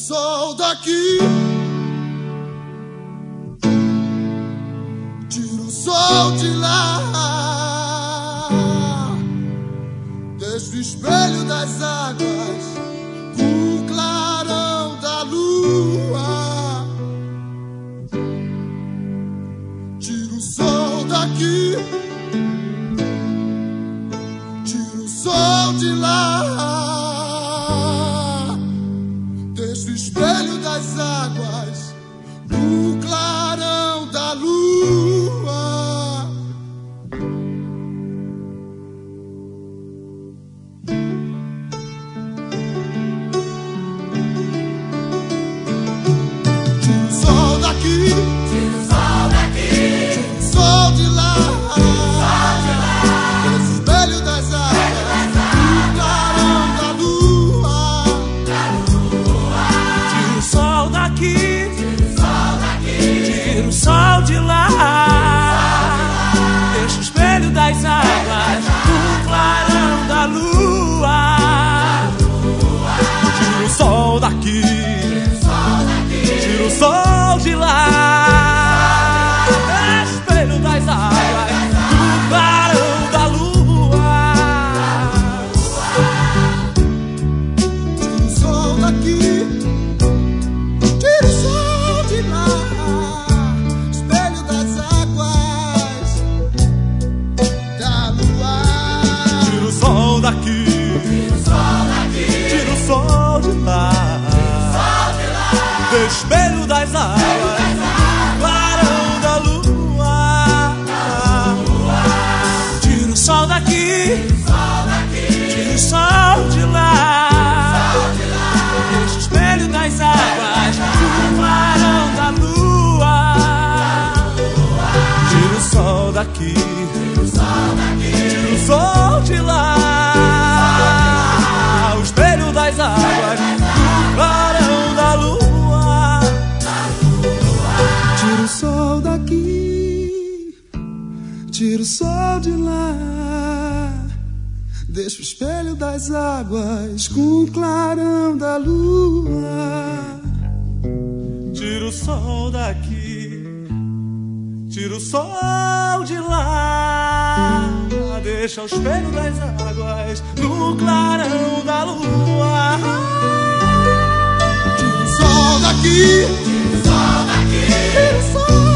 sol daqui, tira o sol de lá, deixa o espelho das águas com o clarão da lua. Tira o sol daqui, tira o sol de lá, deixa o espelho das águas no clarão da lua. Tira o sol daqui, tira o sol daqui, tira o sol de lá, deixa o espelho das águas no clarão da lua. Tira o sol daqui, tira o sol de lá, deixa o espelho das águas no clarão da lua. Tira o sol daqui, tira o sol de lá, deixa o espelho das águas no clarão da lua. Tira o sol daqui, tira o sol de lá, espelho das águas da lua. Tira o sol daqui, tira o sol de lá, deixa o espelho das águas no clarão da lua. Tira o sol daqui, tira o sol de lá, deixa o espelho das águas no clarão da lua. Tira o sol daqui, tira o sol de lá, o espelho das águas no clarão da lua. Tira o sol daqui, tira o sol de lá, deixa o espelho das águas com o clarão da lua. Tira o sol daqui, tira o sol de lá, deixa o espelho das águas no clarão da lua. Tira o sol daqui, tira o sol